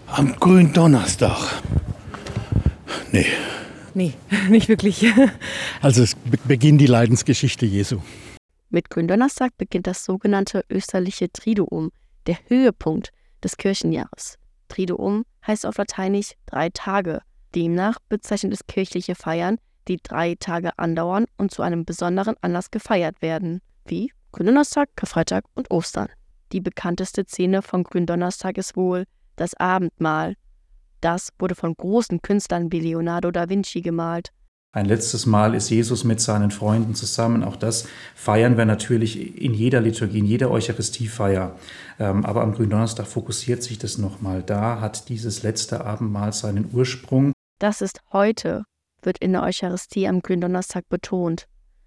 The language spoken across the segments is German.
Am Gründonnerstag. Nee. Nee, nicht wirklich. Also es beginnt die Leidensgeschichte Jesu. Mit Gründonnerstag beginnt das sogenannte österliche Triduum, der Höhepunkt des Kirchenjahres. Triduum heißt auf Lateinisch 3 Tage. Demnach bezeichnet es kirchliche Feiern, die 3 Tage andauern und zu einem besonderen Anlass gefeiert werden, wie Gründonnerstag, Karfreitag und Ostern. Die bekannteste Szene von Gründonnerstag ist wohl das Abendmahl. Das wurde von großen Künstlern wie Leonardo da Vinci gemalt. Ein letztes Mal ist Jesus mit seinen Freunden zusammen. Auch das feiern wir natürlich in jeder Liturgie, in jeder Eucharistiefeier. Aber am Gründonnerstag fokussiert sich das nochmal. Da hat dieses letzte Abendmahl seinen Ursprung. Das ist heute, wird in der Eucharistie am Gründonnerstag betont.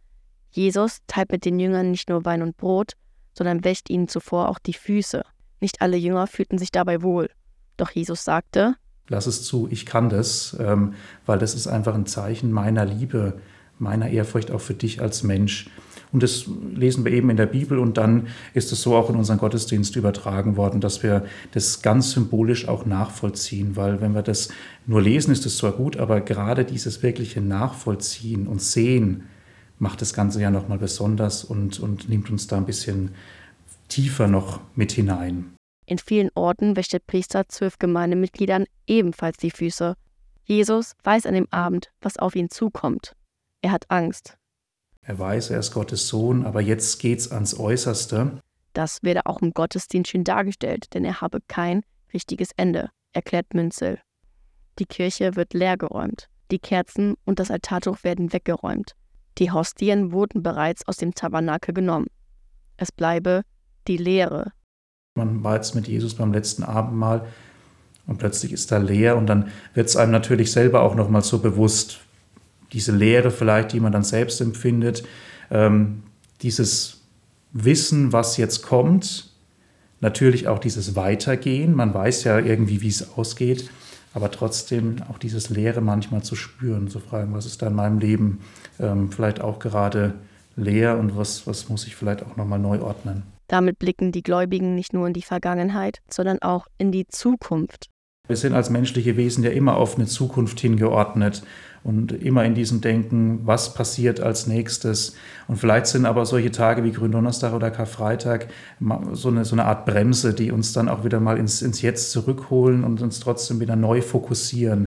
Jesus teilt mit den Jüngern nicht nur Wein und Brot, sondern wäscht ihnen zuvor auch die Füße. Nicht alle Jünger fühlten sich dabei wohl. Doch Jesus sagte: Lass es zu, ich kann das, weil das ist einfach ein Zeichen meiner Liebe, meiner Ehrfurcht auch für dich als Mensch. Und das lesen wir eben in der Bibel und dann ist es so auch in unseren Gottesdienst übertragen worden, dass wir das ganz symbolisch auch nachvollziehen, weil wenn wir das nur lesen, ist es zwar gut, aber gerade dieses wirkliche Nachvollziehen und Sehen macht das Ganze ja nochmal besonders und nimmt uns da ein bisschen tiefer noch mit hinein. In vielen Orten wäscht der Priester 12 Gemeindemitgliedern ebenfalls die Füße. Jesus weiß an dem Abend, was auf ihn zukommt. Er hat Angst. Er weiß, er ist Gottes Sohn, aber jetzt geht's ans Äußerste. Das werde auch im Gottesdienst schön dargestellt, denn er habe kein richtiges Ende, erklärt Münzel. Die Kirche wird leergeräumt. Die Kerzen und das Altartuch werden weggeräumt. Die Hostien wurden bereits aus dem Tabernakel genommen. Es bleibe die Leere. Man war jetzt mit Jesus beim letzten Abendmahl und plötzlich ist da leer und dann wird es einem natürlich selber auch nochmal so bewusst, diese Leere vielleicht, die man dann selbst empfindet, dieses Wissen, was jetzt kommt, natürlich auch dieses Weitergehen, man weiß ja irgendwie, wie es ausgeht, aber trotzdem auch dieses Leere manchmal zu spüren, zu fragen, was ist da in meinem Leben vielleicht auch gerade leer und was muss ich vielleicht auch nochmal neu ordnen. Damit blicken die Gläubigen nicht nur in die Vergangenheit, sondern auch in die Zukunft. Wir sind als menschliche Wesen ja immer auf eine Zukunft hingeordnet und immer in diesem Denken, was passiert als nächstes. Und vielleicht sind aber solche Tage wie Gründonnerstag oder Karfreitag so eine Art Bremse, die uns dann auch wieder mal ins Jetzt zurückholen und uns trotzdem wieder neu fokussieren.